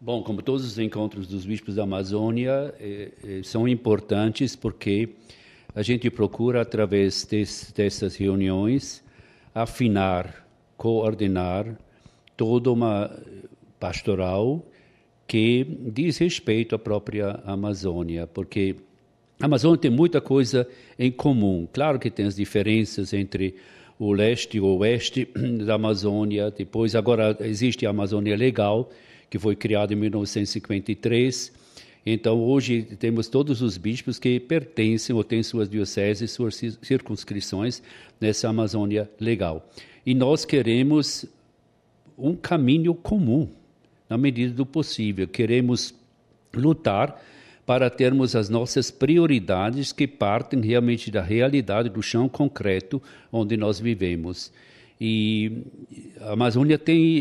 Bom, como todos os encontros dos bispos da Amazônia são importantes porque a gente procura, através dessas reuniões, afinar, coordenar toda uma pastoral que diz respeito à própria Amazônia, porque a Amazônia tem muita coisa em comum. Claro que tem as diferenças entre o leste e o oeste da Amazônia. Depois, agora existe a Amazônia Legal, que foi criada em 1953. Então, hoje temos todos os bispos que pertencem ou têm suas dioceses, suas circunscrições nessa Amazônia Legal. E nós queremos um caminho comum, na medida do possível. Queremos lutar para termos as nossas prioridades que partem realmente da realidade, do chão concreto onde nós vivemos. E a Amazônia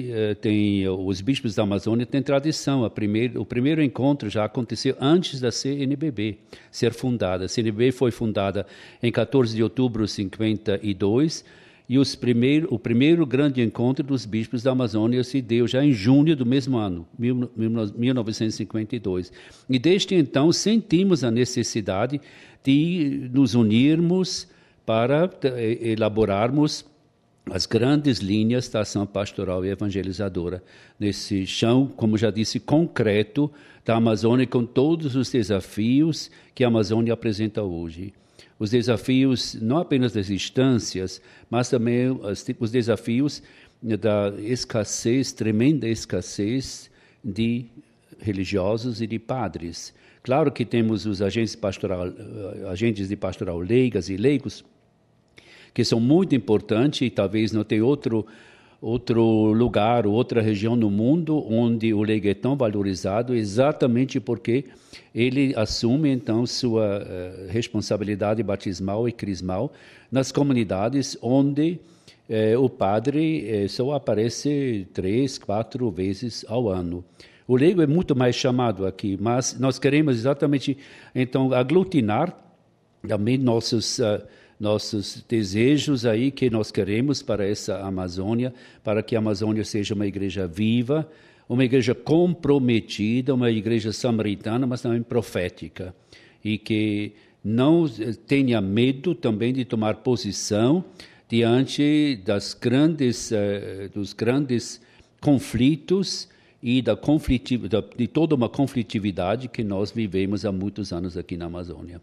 os bispos da Amazônia têm tradição. O primeiro encontro já aconteceu antes da CNBB ser fundada. A CNBB foi fundada em 14 de outubro de 52 e o primeiro grande encontro dos bispos da Amazônia se deu já em junho do mesmo ano, 1952. E desde então sentimos a necessidade de nos unirmos para elaborarmos as grandes linhas da ação pastoral e evangelizadora nesse chão, como já disse, concreto da Amazônia, com todos os desafios que a Amazônia apresenta hoje. Os desafios não apenas das distâncias, mas também os desafios da escassez, tremenda escassez de religiosos e de padres. Claro que temos os agentes de pastoral leigas e leigos, que são muito importantes e talvez não tenha outro lugar, outra região no mundo onde o leigo é tão valorizado, exatamente porque ele assume, então, sua responsabilidade batismal e crismal nas comunidades onde o padre só aparece 3, 4 vezes ao ano. O leigo é muito mais chamado aqui, mas nós queremos exatamente, então, aglutinar também nossos desejos aí que nós queremos para essa Amazônia, para que a Amazônia seja uma igreja viva, uma igreja comprometida, uma igreja samaritana, mas também profética, e que não tenha medo também de tomar posição diante dos grandes conflitos e de toda uma conflitividade que nós vivemos há muitos anos aqui na Amazônia.